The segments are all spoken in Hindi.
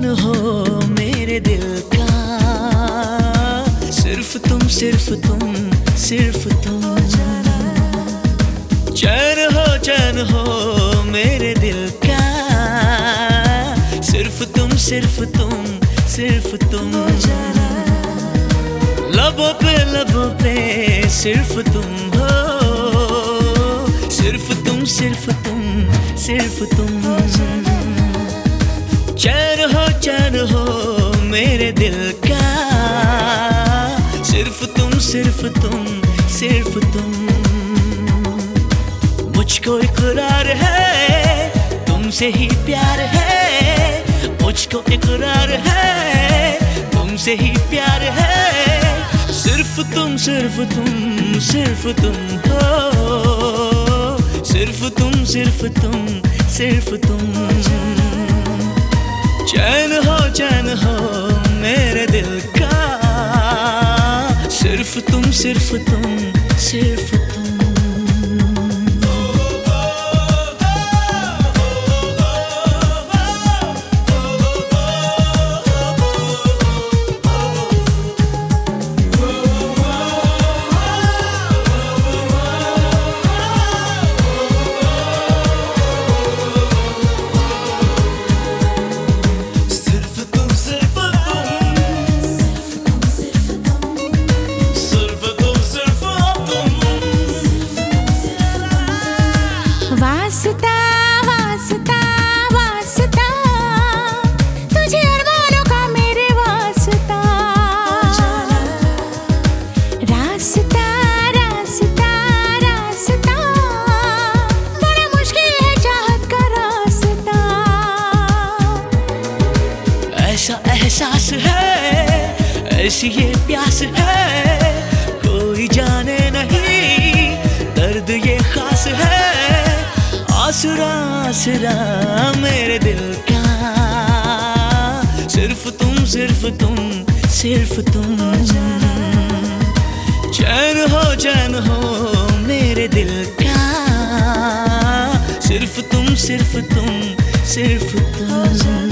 हो मेरे दिल का, सिर्फ तुम सिर्फ तुम सिर्फ तुम। चैन हो मेरे दिल का, सिर्फ तुम सिर्फ तुम सिर्फ तुम। लबों पे सिर्फ तुम हो, सिर्फ तुम सिर्फ तुम सिर्फ तुम। चैन हो मेरे दिल का, सिर्फ तुम सिर्फ तुम सिर्फ तुम। मुझको इकरार है तुमसे ही प्यार है, मुझको इकरार है तुमसे ही प्यार है। सिर्फ तुम सिर्फ तुम सिर्फ तुम हो, सिर्फ तुम सिर्फ तुम सिर्फ तुम। चैन हो मेरे दिल का, सिर्फ तुम सिर्फ तुम सिर्फ तुम। वास्ता वास्ता वास्ता, तुझे अरमानों का मेरे वास्ता। रास्ता रास्ता रास्ता, बड़ा मुश्किल है चाहत का रास्ता। ऐसा एहसास है ऐसी ये प्यास है, कोई जाने नहीं दर्द ये खास है। आसरा आसरा मेरे दिल का, सिर्फ तुम सिर्फ तुम सिर्फ तुम। चैन हो मेरे दिल का, सिर्फ तुम सिर्फ तुम सिर्फ तुम।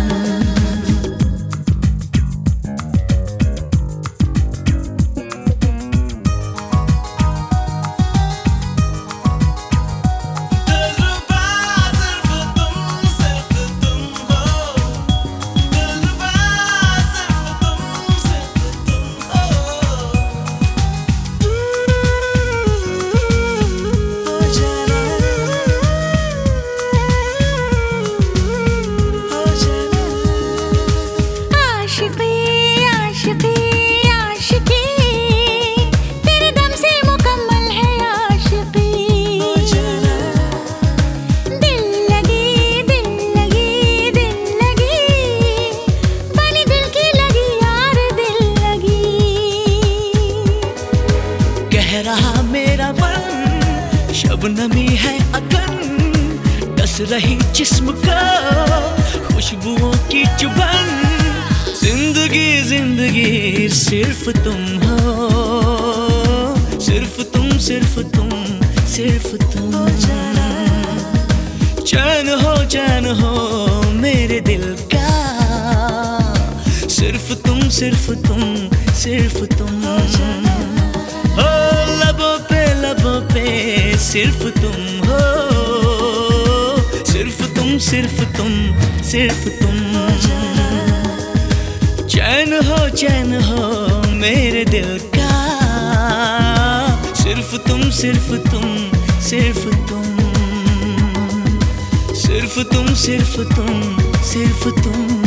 रहा मेरा मन शबनमी है अगन, डस रही जिस्म का खुशबुओं की चुभन। जिंदगी जिंदगी सिर्फ तुम हो, सिर्फ तुम सिर्फ तुम सिर्फ तुम। चैन हो मेरे दिल का, सिर्फ तुम सिर्फ तुम सिर्फ तुम। लबों पे सिर्फ तुम हो, सिर्फ तुम सिर्फ तुम सिर्फ तुम। चैन हो मेरे दिल का, सिर्फ तुम सिर्फ तुम सिर्फ तुम। सिर्फ तुम सिर्फ तुम सिर्फ तुम।